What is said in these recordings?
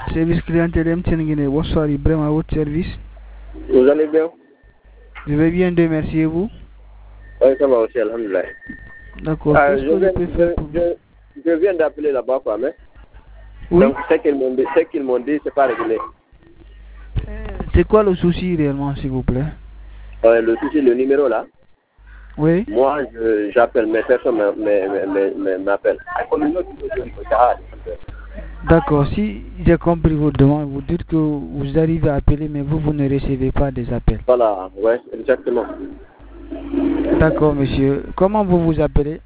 Service clientèle MTN Guinée, bonsoir Ibrahim à votre service. Vous allez bien? Je vais bien, Dieu merci, et vous? Oui, ça va aussi, alhamdoulilah. D'accord, qu'est-ce que je peux faire pour vous? Je viens d'appeler là-bas, quoi, mais... Oui. Donc, ce qu'ils m'ont dit, c'est pas réglé. C'est quoi le souci réellement, s'il vous plaît? Le souci, le numéro là. Oui. Moi, j'appelle, mais personne m'appelle. D'accord, si j'ai compris votre demande, vous dites que vous arrivez à appeler, mais vous ne recevez pas des appels. Voilà, ouais, exactement. D'accord, monsieur. Comment vous vous appelez?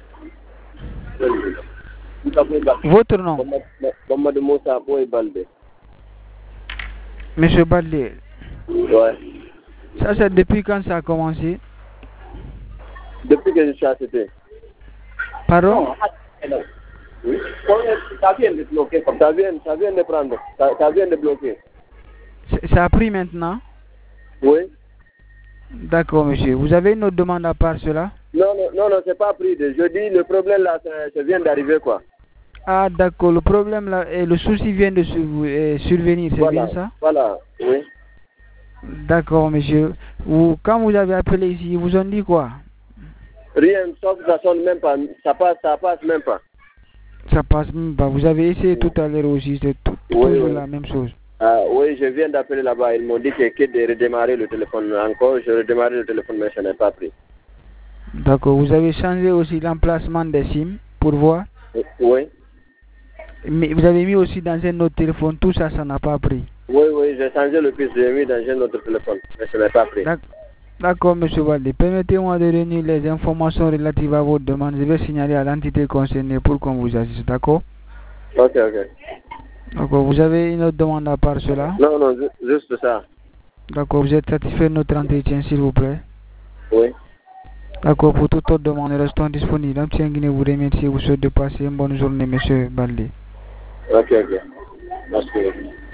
Votre nom? Mamadou Moussa Boy Balde. Monsieur Balde. Ouais. Ça, c'est depuis quand ça a commencé? Depuis que je suis ACT. Pardon? Oui. Ça vient de bloquer. Ça vient de prendre. Ça vient de bloquer. Ça a pris maintenant? Oui. D'accord, monsieur. Vous avez une autre demande à part cela? Non, c'est pas pris. Je dis le problème là, ça vient d'arriver quoi. Ah, d'accord. Le problème là, et le souci vient de survenir, c'est voilà, bien ça? Voilà, oui. D'accord, monsieur. Quand vous avez appelé ici, ils vous ont dit quoi? Rien, sauf que ça sonne même pas. Ça passe même pas. Ça passe même pas. Vous avez essayé tout à l'heure aussi, c'est toujours la même chose. Oui, je viens d'appeler là-bas. Ils m'ont dit que de redémarrer le téléphone encore. Je redémarre le téléphone, mais ça n'est pas pris. D'accord. Vous avez changé aussi l'emplacement des SIM pour voir? Oui. Mais vous avez mis aussi dans un autre téléphone, tout ça, ça n'a pas pris. Oui, j'ai changé le puce, j'ai mis dans un autre téléphone, mais ça n'a pas pris. D'accord, monsieur Valde. Permettez-moi de réunir les informations relatives à votre demande. Je vais signaler à l'entité concernée pour qu'on vous assiste, d'accord? Ok. D'accord. Vous avez une autre demande à part cela? Non, juste ça. D'accord. Vous êtes satisfait de notre entretien, s'il vous plaît? Oui. D'accord. Pour toute autre demande, restons disponibles. MTN Guinée vous remercie et vous souhaite de passer une bonne journée, monsieur Balde. Ok. Merci.